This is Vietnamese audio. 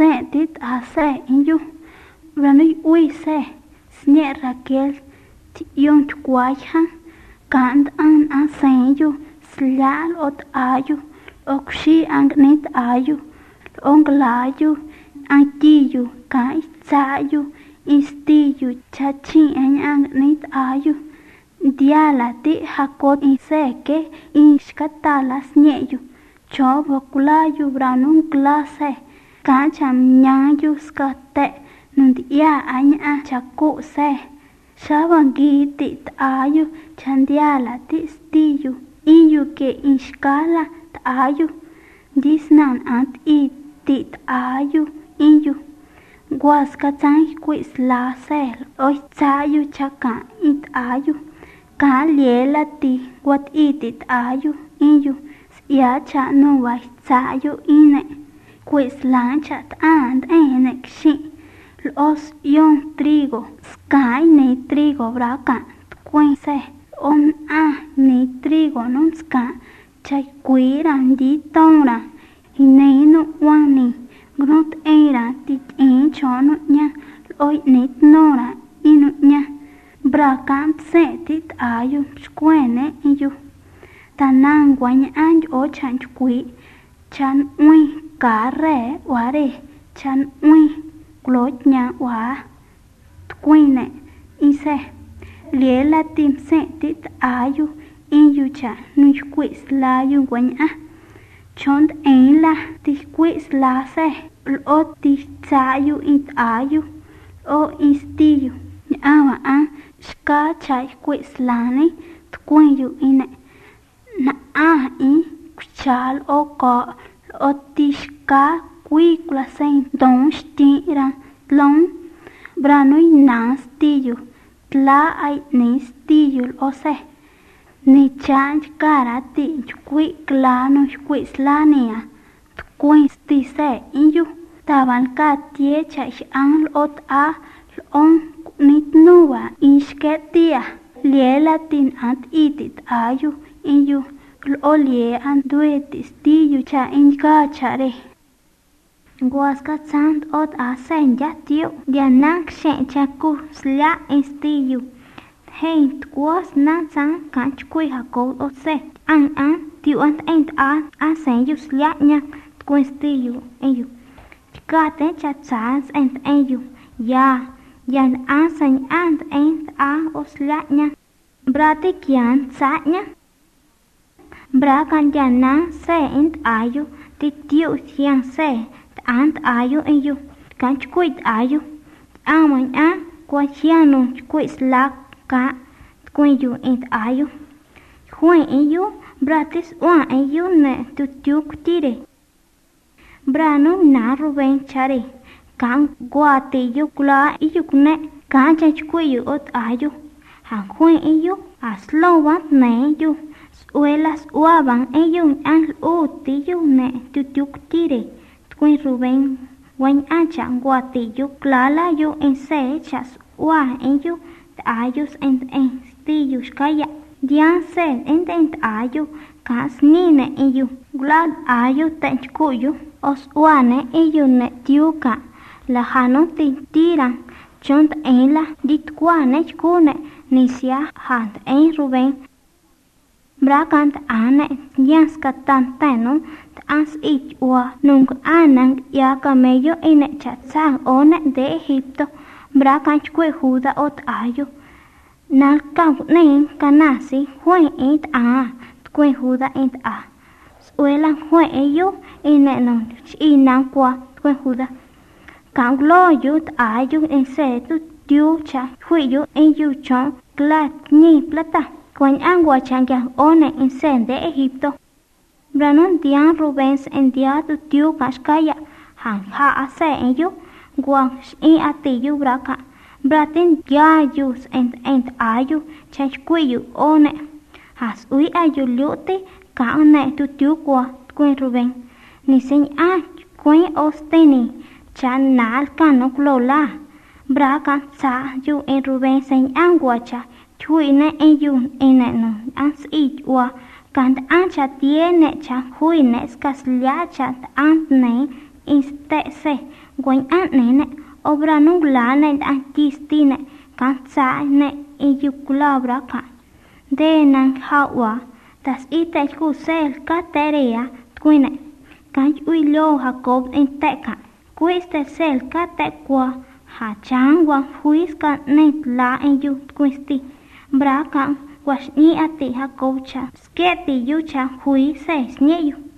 se tit a se inyu ranui ui se sne Raquel ti yon tuquaja kant an a senyu slal ot ayu okshi angnit ayu onglayu antiyu kai tsayu istiyu chachi angnit ayu diala ti hakot iseke iskatala sneyu chobo kulayu branun klase kacham nyayu skate nundia anya chaku se shabangi tit ayu chandiala ti stiyu iyu ke iskala ayu disnan ant i tit ayu iyu guaska tsang quis la sel oi tsayu chaka it ayu ka liela ti wat itit ayu iyu ya cha no wa tsayu ine quis la chat and ene kshi los yon trigo sky ne trigo braka quinse on a ne trigo non ska chai cuiran di tonra hinei no wani grot era tit en chono nya oi nit nora inu nya brakam se tit ayu squene iyu tanang wanya anj o chan kui chan ui kare ware chan ui klot nya wa quine ise liela tim se tit ayu iyu cha nu quis la yu wanya chont en la ti quis la se o ti tsayu it ayu o istiyu awa a ska chai quis lani tquyu ine na a i chal o ko o ti ska qui klasen don stira tlon branui nastiyu tla ai nistiyu o se ni chanj karati kui klano kui slania kui sti se inyu taban ka tie chai an ot a on nit nuwa isketia liela tin ant itit ayu inyu olie an duetis tiyu cha inka chare guaska sant ot a sen ya tiu dianak shen chaku sla istiyu hey tuos na sang kanch kui hako o se an tiu ant ent a sen yu sla nya kui stiyu ayu ka te cha sans ent ayu ya yan a sen ant ent a o sla nya brate kian sa nya bra kan yana se ent ayu ti tiu sian se ant ayu ayu kanch kui ayu aman a kwa chiano kui sla ka kuyu ent ayu huen ayu bratis wa ayu ne tu tire brano na ruben chare kan guate yu kula iyu ne kan cha kuyu ot ayu ha huen ayu aslowa ne yu suelas uaban ayu an uti yu ne tu tire kuin ruben wan acha guate yu klala yu en se chas wa ayu ayus ent stiyus kaya dian sen ent ayu kas nine iyu glad ayu tench kuyu os wane iyu ne tiuka la hano tiran chont ela dit kwane kune nisia hat en ruben brakant ane dians katan teno as ich wa nung anang ya kamello ine chatsang one de Egipto brakant kwe juda ot ayu nal kau nen kanasi huen it a kwe juda it a suela huen ayu ine no inan kwa kwe juda kang lo yut ayu en se tu tiu cha hui yu en yu chon glat ni plata kwen angwa changya one en sen de Egipto branon dian rubens en dia tu tiu kaskaya han ha ase en yu guang i ati yu braka bratin yayus ent ayu chanch kuyu one has ui ayu luti ka one tu tiu kwa kwen ruben ni sen a kwen osteni chan nal kanok lola braka sa yu en ruben sen angwacha chui ne en yu ene no ans ich wa kant ancha tiene cha hui ne skaslia cha ant ne te se guain an nene obra nungla ne antistine kan sa ne iyukulabra kan de nan hawa tas ite kusel kateria kuine kan uilo Jacob en tekan kuiste sel kate kwa ha changwa huiska ne la en yu kuisti brakan wash ni ati Jacob cha sketi yucha hui se sneyu